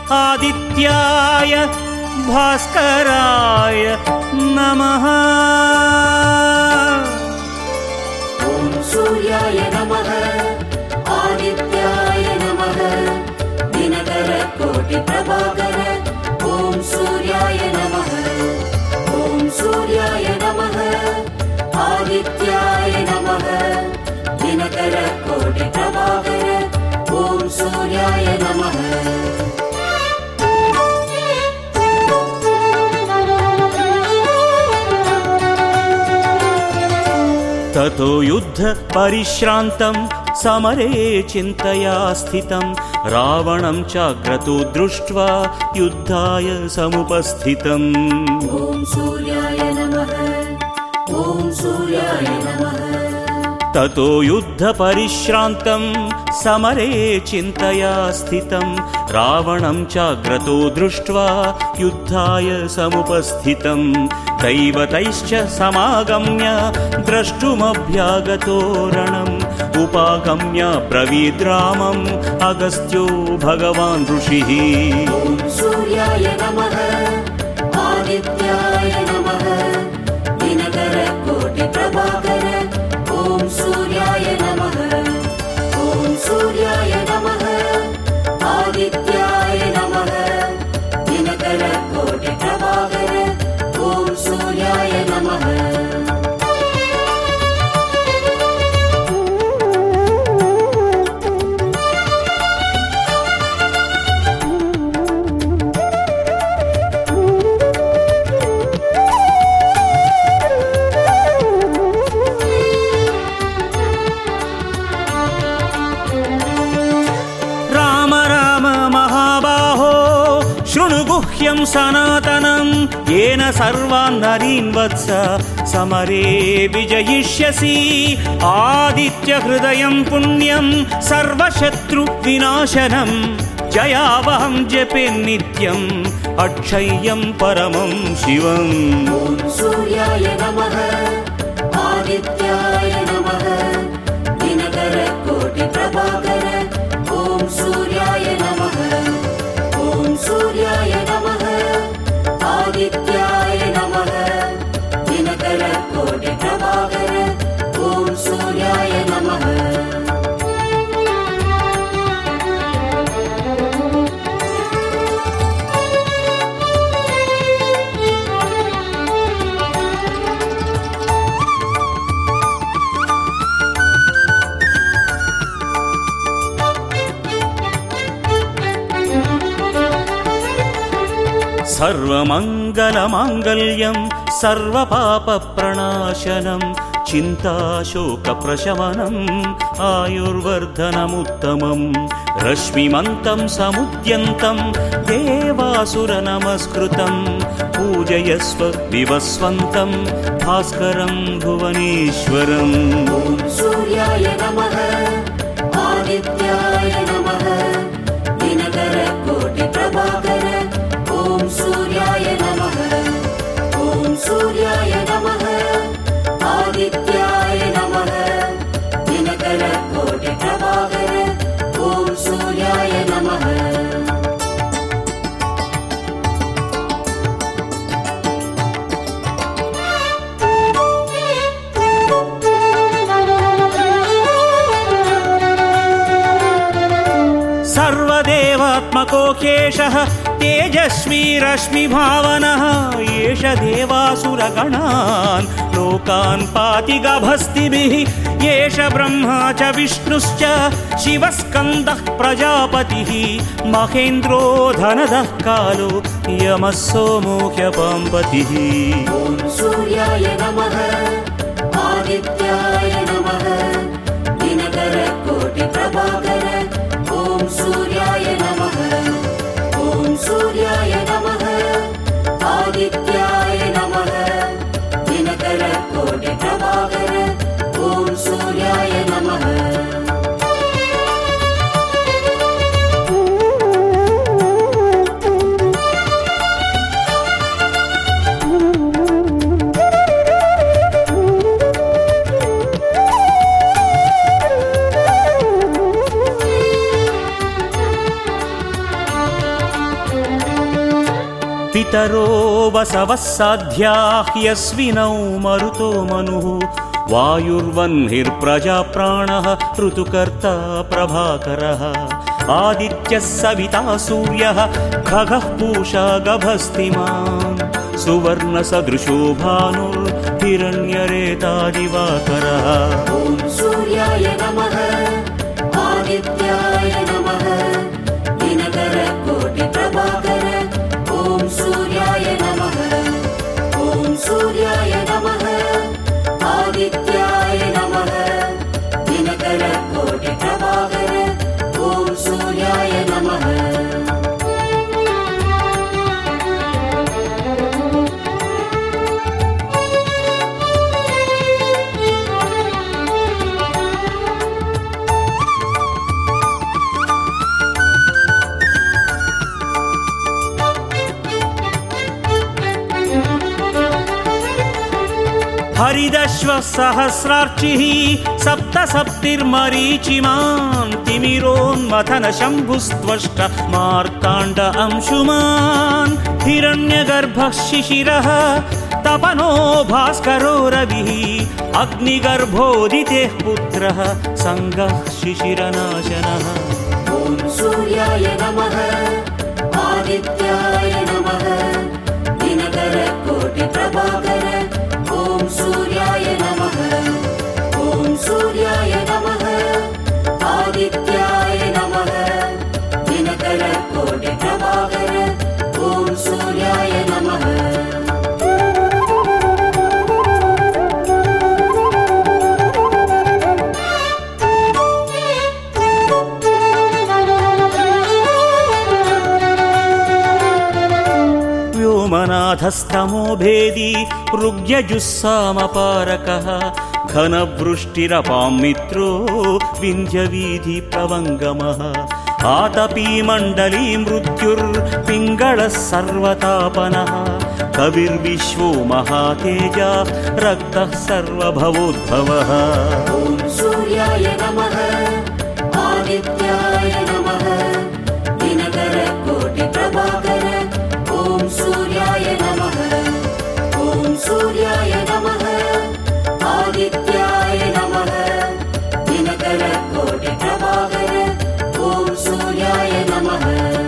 आदित्याय भास्कराय नमः। ॐ सूर्याय नमः आदित्याय नमः दिनकरकोटिप्रभाकर ॐ सूर्याय नमः। ॐ सूर्याय नमः आदित्याय नमः दिनकरकोटिप्रभाकर ॐ सूर्याय नमः। ततो युद्ध परिश्रान्तं समरे चिन्तया स्थितं रावणं चाक्रतो दृष्ट्वा युद्धाय समुपस्थितम्। ॐ सूर्याय नमः। ॐ सूर्याय नमः। ततो युद्ध परिश्रान्तं समरे चिन्तया स्थितं रावणं चाग्रतो दृष्ट्वा युद्धाय समुपस्थितं दैवतैश्च समागम्य द्रष्टुमभ्यागतो रणम् उपागम्य ब्रवीद्रामम् अगस्त्यो भगवान् ऋषिः। ॐ सूर्याय नमः आदित्याय नमः दिनकरकोटिप्रभाकर ॐ सूर्याय नमः। ॐ सूर्याय नमः आदित्याय नमः दिनकरकोटिप्रभाकर ॐ सूर्याय नमः। गुह्यं सनातनं येन सर्वान् नरीन् वत्स समरे विजयिष्यसि आदित्य हृदयं पुण्यं सर्वशत्रुविनाशनं जयावहं जपे नित्यम् अक्षय्यं परमं शिवम्। ॐ सूर्याय नमः आदित्याय नमः दिनकरकोटिप्रभाकर ॐ सूर्याय नमः। ॐ सूर्याय नमः आदित्याय नमः दिनकरकोटिप्रभाकर ॐ सूर्याय नमः। सर्वमङ्गलमाङ्गल्यं सर्वपापप्रणाशनं चिन्ताशोकप्रशमनम् आयुर्वर्धनमुत्तमं रश्मिमन्तं समुद्यन्तं देवासुरनमस्कृतं पूजयस्व विवस्वन्तं भास्करं भुवनेश्वरम्। ॐ सूर्याय नमः आदित्याय नमः दिनकरकोटिप्रभाकर ॐ सूर्याय नमः। ॐ सूर्याय नमः आदित्याय नमः दिनकरकोटिप्रभाकर ॐ सूर्याय नमः। सर्वदेवात्मको ह्येषः तेजस्वी रश्मिभावनः एष देवासुरगणान् लोकान् पाति गभस्तिभिः एष ब्रह्मा च विष्णुश्च शिवस्कन्दः प्रजापतिः महेन्द्रो धनदः कालो यमः सोमो ह्यपाम्पतिः। ॐ सूर्याय नमः आदित्याय नमः दिनकरकोटिप्रभाकर ॐ सूर्याय नमः। ॐ सूर्याय नमः आदित्याय नमः दिनकरकोटिप्रभाकर ॐ सूर्याय नमः। पितरो वसवः साध्याः यस्विनौ मरुतो मनुः वायुर्वह्निर्प्रजा प्राणः ऋतुकर्ता प्रभाकरः आदित्यः सविता सूर्यः खगः पूषा गभस्तिमान् सुवर्णसदृशो भानुर्हिरण्यरेता दिवाकरः ॐ सूर्याय नमः आदित्याय नमः दिनकरकोटिप्रभाकर ॐ सूर्याय नमः ॐ सूर्याय नमः आदित्याय नमः दिनकरकोटिप्रभाकर ॐ सूर्याय नमः हरिदश्वः सहस्रार्चिः सप्तसप्तिर्मरीचिमान् तिमिरोन्मथन शम्भुस्त्वष्ट मार्ताण्ड अंशुमान् हिरण्यगर्भः शिशिरः तपनो भास्करो रविः अग्निगर्भोदितेः पुत्रः सङ्गः शिशिरनाशनः ॐ सूर्याय नमः आदित्याय नमः दिनकरकोटिप्रभाकर ॐ सूर्याय नमः ॐ सूर्याय नमः आदित्याय नमः दिनकरकोटिप्रभाकर ॐ सूर्याय नमः व्योमनाथस्तमो भेदी ऋग्यजुस्सामपारकः घनवृष्टिरपां मित्रो विन्ध्यवीधिप्रवङ्गमः आतपीमण्डली मृत्युर्पिङ्गळः सर्वतापनः कविर्विश्वो महातेजा रक्तः सर्वभवोद्भवः ॐ सूर्याय नमः आदित्याय नमः दिनकरकोटिप्रभाकर ॐ सूर्याय नमः ॐ सूर्याय नमः आदित्याय नमः दिनकरकोटिप्रभाकर ॐ सूर्याय नमः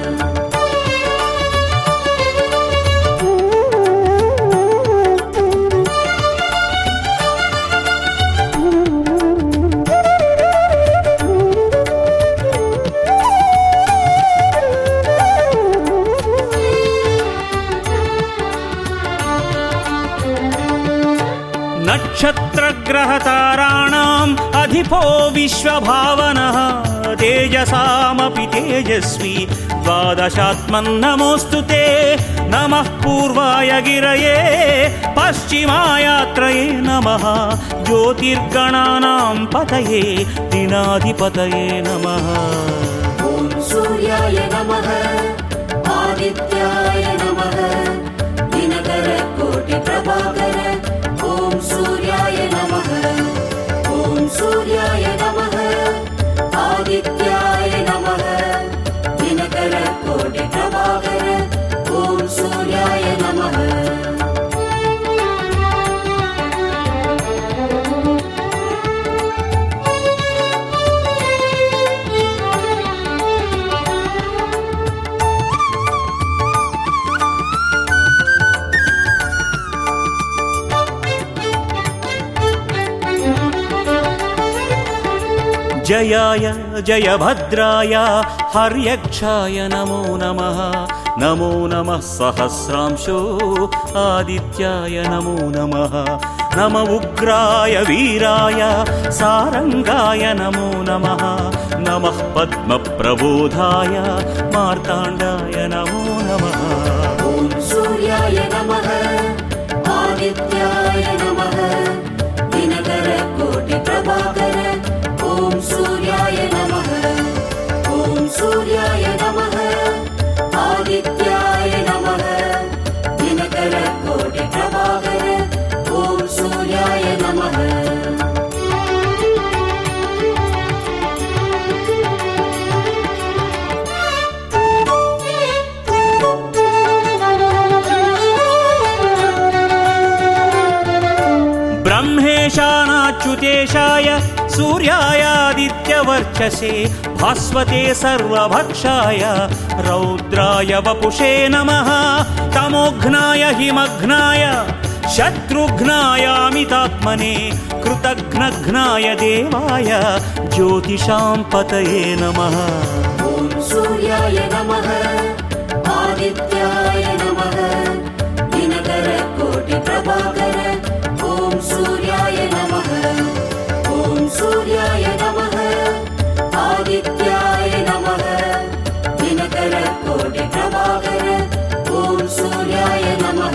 नक्षत्रग्रहताराणाम् अधिपो विश्वभावनः तेजसामपि तेजस्वी द्वादशात्मन्नमोऽस्तु ते नमः पूर्वाय गिरये पश्चिमायात्रये नमः ज्योतिर्गणानां पतये दिनाधिपतये नमः ॐ सूर्याय नमः आदित्याय नमः दिनकरकोटिप्रभाकर ॐ सूर्याय नमः ॐ सूर्याय नमः आदित्याय नमः दिनकरकोटिप्रभाकर ॐ सूर्याय नमः जयाय जयभद्राय हर्यक्षाय नमो नमः नमो नमः सहस्रांशो आदित्याय नमो नमः नम उग्राय वीराय सारंगाय नमो नमः नमः पद्मप्रबोधाय मार्ताण्डाय नमो नमः ॐ सूर्याय नमः आदित्याय नमः दिनकरकोटिप्रभाकर ॐ सूर्याय नमः ॐ सूर्याय नमः आदित्याय नमः दिनकरकोटिप्रभाकर ॐ सूर्याय नमः मरुतेशाय सूर्यायादित्यवर्चसे भास्वते सर्वभक्षाय रौद्राय वपुषे नमः तमोघ्नाय हिमघ्नाय शत्रुघ्नायामितात्मने कृतघ्नघ्नाय देवाय ज्योतिषां पतये नमः। ॐ सूर्याय नमः आदित्याय नमः दिनकर कोटि प्रभाकर ॐ सूर्याय नमः ॐ सूर्याय नमः आदित्याय नमः दिनकर कोटि प्रभाकर ॐ सूर्याय नमः।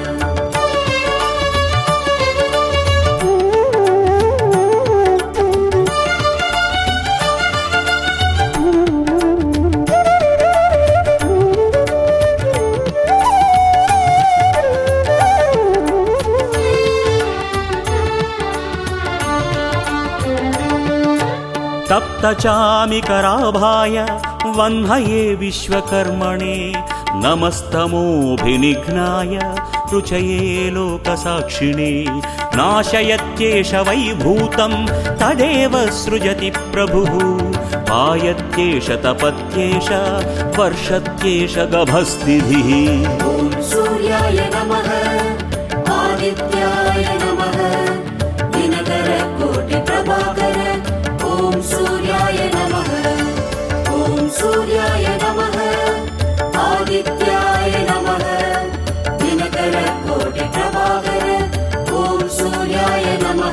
तप्तचामिकराभाय वह्नये विश्वकर्मणे नमस्तमोऽभिनिघ्नाय रुचये लोकसाक्षिणे नाशयत्येष वैभूतं तदेव सृजति प्रभुः पायत्येष तपत्येष वर्षत्येष गभस्तिभिः। ॐ सूर्याय नमः आदित्याय नमः दिनकर कोटि प्रभाकर ॐ सूर्याय नमः ॐ सूर्याय नमः आदित्याय नमः दिनकर कोटि प्रभाकर ॐ सूर्याय नमः।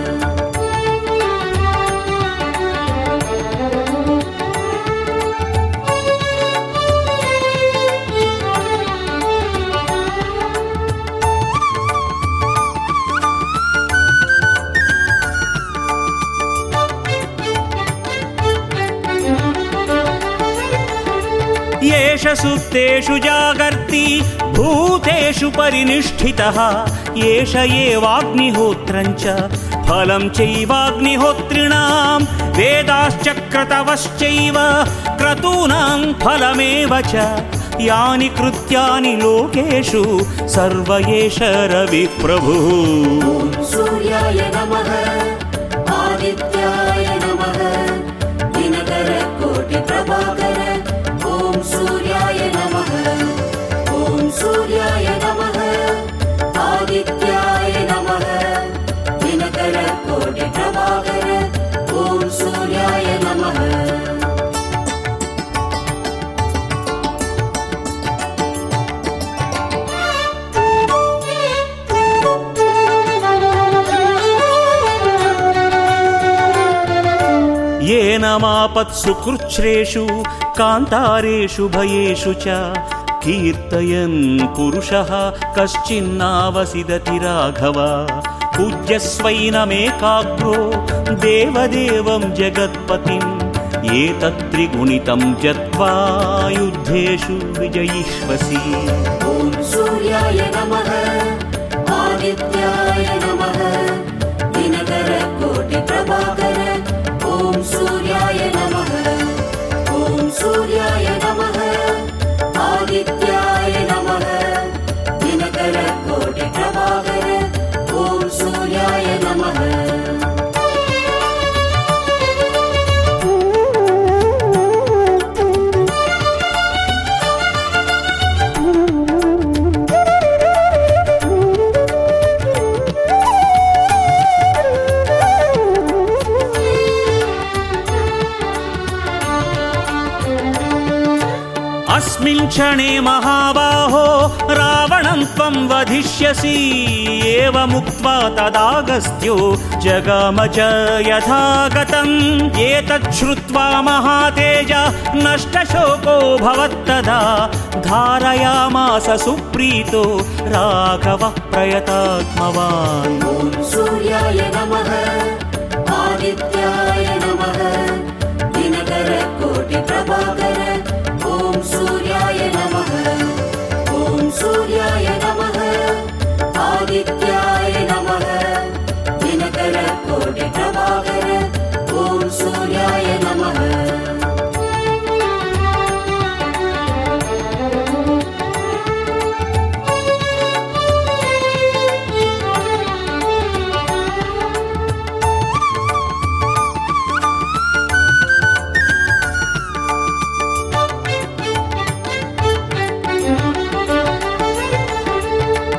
येष सुप्तेषु जागर्ति भूतेषु परिनिष्ठितः येष एवाग्निहोत्रञ्च फलं चैवाग्निहोत्रिणां वेदाश्चक्रतवश्चैव क्रतूनां फलमेव च यानि कृत्यानि लोकेषु सर्व एष रविप्रभुः। ॐ सूर्याय नमः आदित्याय नमः दिनकर कोटि प्रभाकर ॐ सूर्याय नमः ॐ सूर्याय नमः आदित्याय नमः दिनकर कोटि प्रभाकर ॐ सूर्याय नमः। येन मापत्सु कृच्छ्रेषु कान्तारेषु भयेषु च कीर्तयन् पुरुषः कश्चिन्नावसिदति राघव पूज्यस्वैनमेकाग्रो देवदेवं जगत्पतिम् एतत्त्रिगुणितं जत्वा युद्धेषु विजयिष्वसि। ॐ सूर्याय नमः आदित्याय नमः दिनकर कोटि प्रभाकर ॐ सूर्याय नमः ॐ सूर्याय नमः आदित्याय नमः दिनकर कोटि प्रभाकर ॐ सूर्याय नमः। अस्मिन् क्षणे महाबाहो रावणं त्वं वधिष्यसि एवमुक्त्वा तदागस्त्यो जगाम च यथागतम् एतत् श्रुत्वा महातेज नष्टशोको भवत्तदा धारयामास सुप्रीतो राघवः प्रयतात्मवान्। ॐ सूर्याय नमः आदित्याय नमः दिनकर कोटि प्रभाकर ॐ सूर्याय नमः ॐ सूर्याय नमः आदित्याय नमः दिनकर कोटि प्रभाकर ॐ सूर्याय नमः।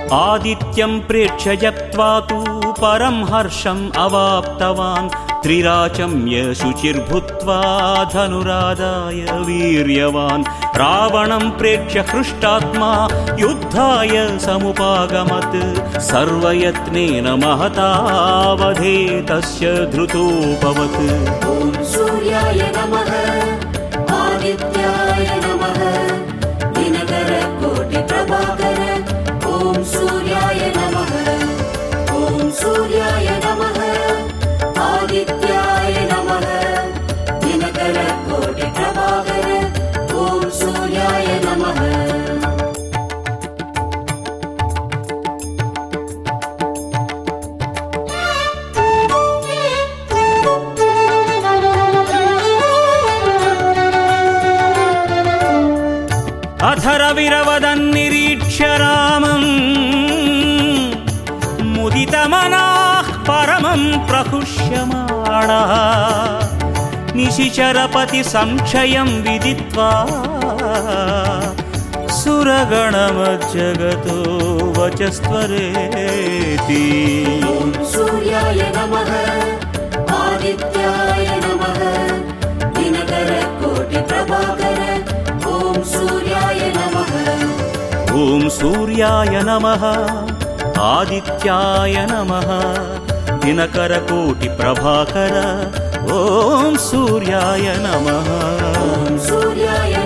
आदित्यं प्रेक्ष्य जप्त्वा तु परं हर्षम् अवाप्तवान् त्रिराचम्य शुचिर्भूत्वा धनुरादाय वीर्यवान् रावणं प्रेक्ष्य हृष्टात्मा युद्धाय समुपागमत् सर्वयत्नेन महतावधे तस्य धृतोऽभवत् ॐ सूर्याय नमः आदित्याय नमः दिनकरकोटिप्रभाकर ॐ सूर्याय नमः ॐ सूर्याय नमः आदित्याय नमः दिनकरकोटिप्रभाकर ॐ सूर्याय नमः अथर्वविरवदन्निरीक्ष्य रामम् मुदितमनाः परमं प्रहुष्यमाणः निशिचरपति संशयं विदित्वा सुरगणमज्जगतो वचस्त्वरेति ॐ सूर्याय नमः आदित्याय नमः दिनकरकोटिप्रभाकर ॐ सूर्याय नमः ॐ सूर्याय नमः आदित्याय नमः दिनकरकोटिप्रभाकर ॐ सूर्याय नमः ॐ सूर्याय